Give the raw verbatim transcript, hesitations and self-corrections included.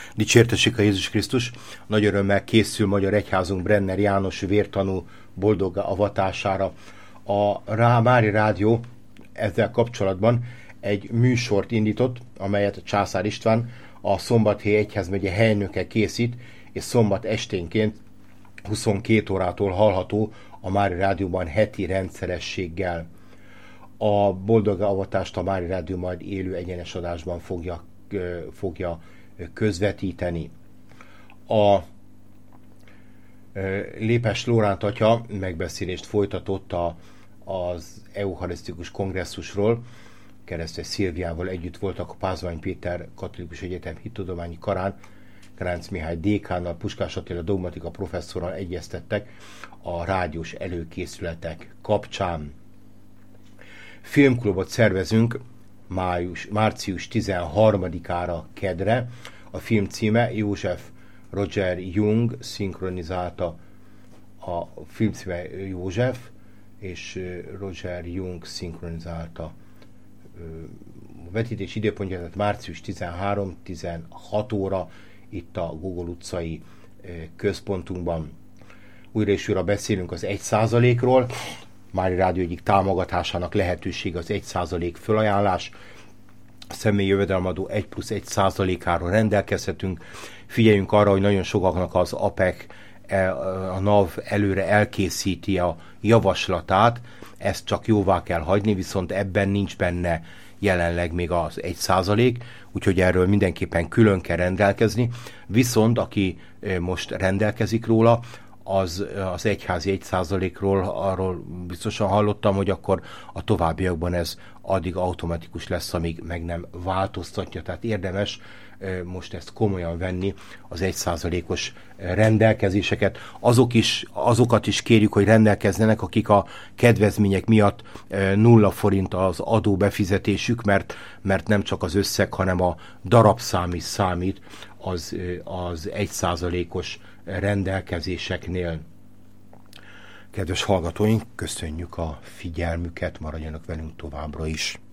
Dicsértessék a Jézus Krisztus! Nagy örömmel készül Magyar Egyházunk Brenner János vértanú boldog avatására. A Rá Mári Rádió ezzel kapcsolatban egy műsort indított, amelyet Császár István, a Szombathely Egyházmegye helynöke készít, és szombat esténként huszonkét órától hallható a Mári Rádióban heti rendszerességgel. A boldog avatást a Mári Rádió majd élő egyenes adásban fogja, fogja közvetíteni. A Lépes Lóránt atya megbeszélést folytatott a, az Eucharisztikus Kongresszusról. Keresztes Szilviával együtt voltak a Pázmány Péter Katolikus Egyetem Hittudományi Karán, Gránc Mihály dékánnal, Puskás Attila dogmatika professzorral egyeztettek a rádiós előkészületek kapcsán. Filmklubot szervezünk május, március tizenharmadikára kedre. A film címe József Roger Jung szinkronizálta, a film címe József, és Roger Jung szinkronizálta a vetítés időpontja, tehát március tizenharmadika tizenhat óra itt a Gogol utcai központunkban. Újra és újra beszélünk az egy százalékról. Mári Rádió egyik támogatásának lehetőség az egy százalék fölajánlás. A személyi jövedelemadó egy plusz egy százalékáról rendelkezhetünk. Figyeljünk arra, hogy nagyon sokaknak az á pé e ká, a NAV előre elkészíti a javaslatát, ezt csak jóvá kell hagyni, viszont ebben nincs benne jelenleg még az egy százalék, úgyhogy erről mindenképpen külön kell rendelkezni. Viszont aki most rendelkezik róla, az, az egyházi egy százalékról arról biztosan hallottam, hogy akkor a továbbiakban ez addig automatikus lesz, amíg meg nem változtatja. Tehát érdemes most ezt komolyan venni, az egy százalékos rendelkezéseket. Azok is, azokat is kérjük, hogy rendelkezzenek, akik a kedvezmények miatt nulla forint az adóbefizetésük, mert, mert nem csak az összeg, hanem a darabszám is számít az, az egy százalékos rendelkezéseknél. Kedves hallgatóink, köszönjük a figyelmüket, maradjanak velünk továbbra is.